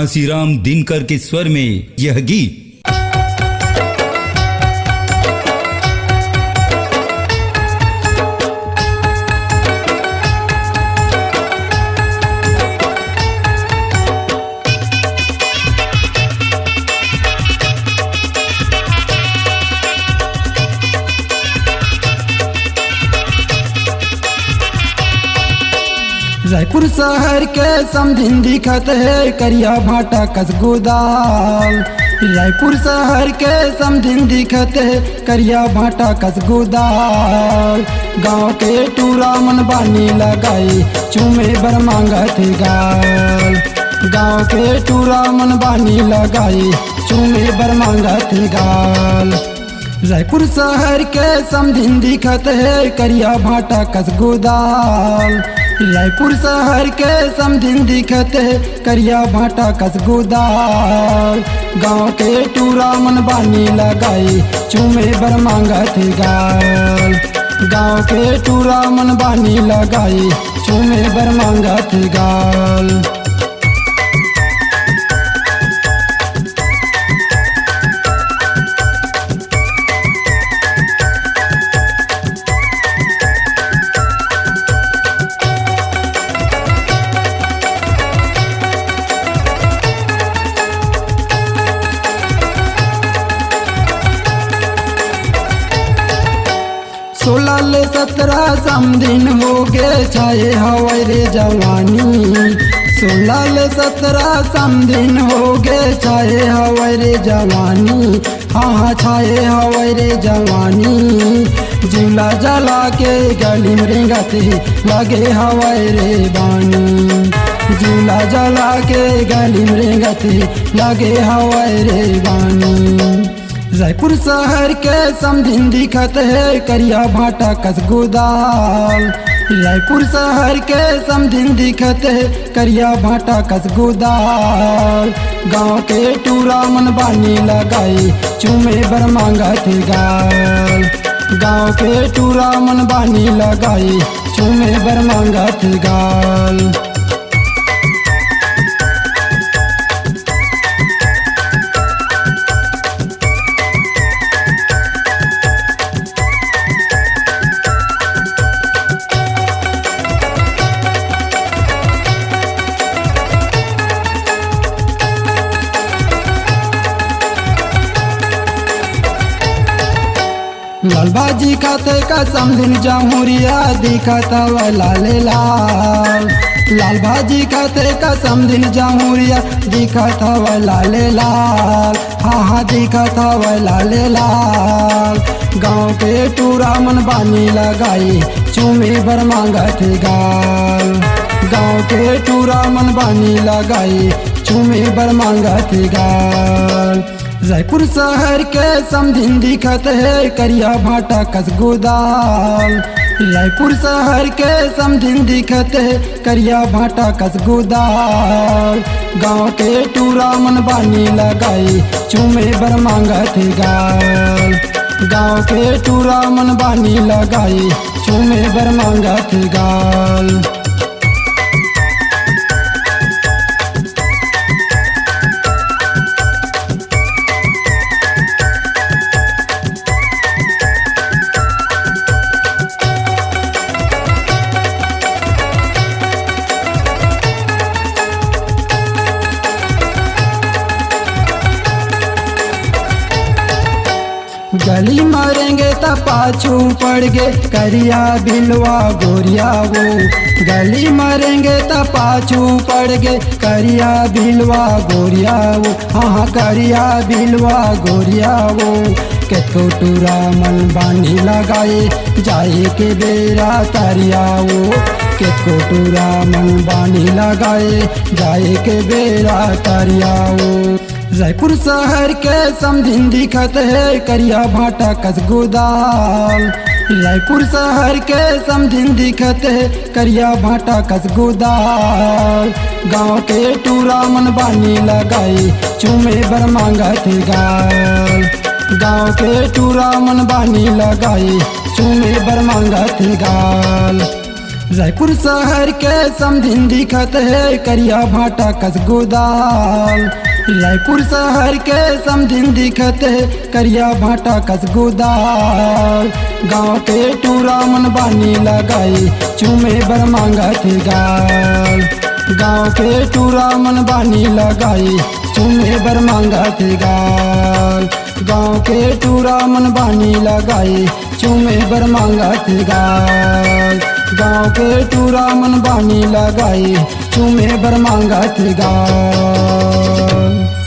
घासीराम दिनकर के स्वर में यह गीत। रायपुर शहर के समधिन दिखत है करिया भाटा कसगुदाल। रायपुर शहर के समधिन दिखत है करिया भाटा कसगुदाल। गाँव के टूरा मन बानी लगाई चूमे बर मांगत गाल। गाँव के टूरा मन बानी लगाई चूमे बर मांगत गाल। रायपुर शहर के समधिन दिखत है करिया भाटा कसगुदाल। रायपुर शहर के समधिन दिखत है करिया भाटा कसगुदाल। गाँव के टूरा मन बानी लगाई चूमे बर मांगत गाल। गाँव के टूरा मन बानी लगाई चूमे बर मांगत गाल। सोलह ले 17 समधिन हो गए छाए हवाई रे जवानी। 16 ले 17 समधिन हो गए छाए हवाई रे जवानी। हाँ छाए हवाई रे जवानी। जिला जला के गली में रेंगते लगे हवाई रे बानी। जिला जला के गली में रेंगते लगे हवाई रे बानी। रायपुर शहर के समधिन दिखत है करिया भाटा कसगुदाल। रायपुर शहर के समधिन दिखत है करिया भाटा कसगुदाल। गाँव के टूरा मन बानी लगाई चूमे बर मांगत गाल। गाँव के टूरा मन बानी लगाई चूमे बर मांगत गाल। लालबाजी खाते का समधिन जामुरिया दिखता व लाले लाल। लालबाजी खाते का समधिन जामुरिया दिखता व लाले लाल। हाँ दिखता व लाले लाल। गाँव के टूरा मन बानी लगाई चूमे बर मांगत गाल। गाँव के टूरा मन बानी लगाई चूमे बर मांगत गाल। रायपुर शहर के समधिन दिखत है करिया भाटा कसगुदाल। रायपुर शहर के समधिन दिखत है करिया भाटा कसगुदाल। गाँव के टूरा मन बानी लगाई चूमे बर मांगत गाल। गाँव के टूरा मन बानी लगाई चूमे बर मांगत गाल। गली मारेंगे त पाछू पड़ गे करिया बिलवा गोरिया वो। गली मारेंगे त पाछू पड़ गे करिया बिलवा गोरिया वो। हाँ करिया बिलवा गोरिया वो। केतो टूरा मन बानी लगाए जाए के बेरा तरिया वो। केतो टूरा मन बानी लगाए जाए के बेरा तरिया वो। रायपुर शहर के समधिन दिखत है करिया भाटा कसगुदाल। रायपुर शहर के समधिन दिखत है करिया भाटा कसगुदाल। गाँव के टूरा मन बानी लगाई चूमे बर मांगत गाल। गाँव के टूरा मन बानी लगाई चूमे बर मांगत गाल। रायपुर शहर के समधिन दिखत है करिया भाटा कस गोदाल। रायपुर शहर के समधिन दिखत है करिया भाटा कस गोदाल। गाँव के टूरा मन बानी लगाई चूमे बर मांगत गाल। गाँव के टूरा मन बानी लगाई चूमे बर मांगत गाल। गाँव के टूरा मन बानी लगाई चूमे बर मांगत गाल। गाँव के टूरा मन बानी लगाई चूमे बर मांगत गाल।